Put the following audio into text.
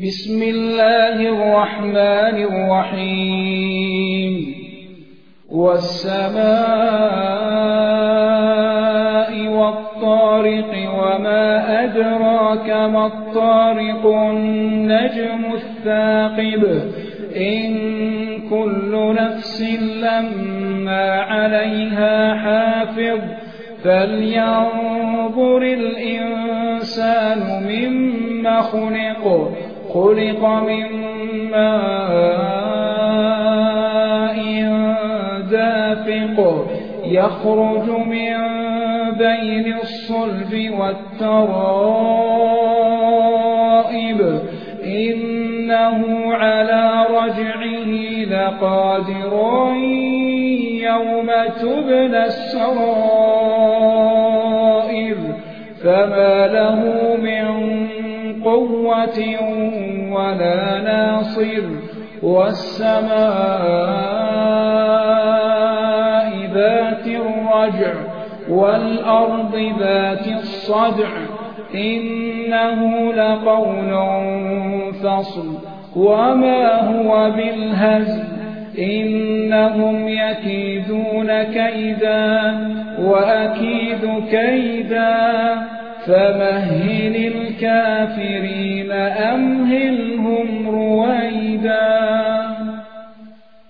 بسم الله الرحمن الرحيم والسماء والطارق وما أدراك ما الطارق النجم الثاقب إن كل نفس لما عليها حافظ فلينظر الإنسان مما خلق من ماء دافق يخرج من بين الصلب والترائب إنه على رجعه لقادر يوم تبلى السرائر فما له من قوة ولا ناصر والسماء ذات الرجع والأرض ذات الصدع إنه لقول فصل وما هو بالهزل إنهم يكيدون كيدا وأكيد كيدا فمهل الكافرين أمهلهم رويدا.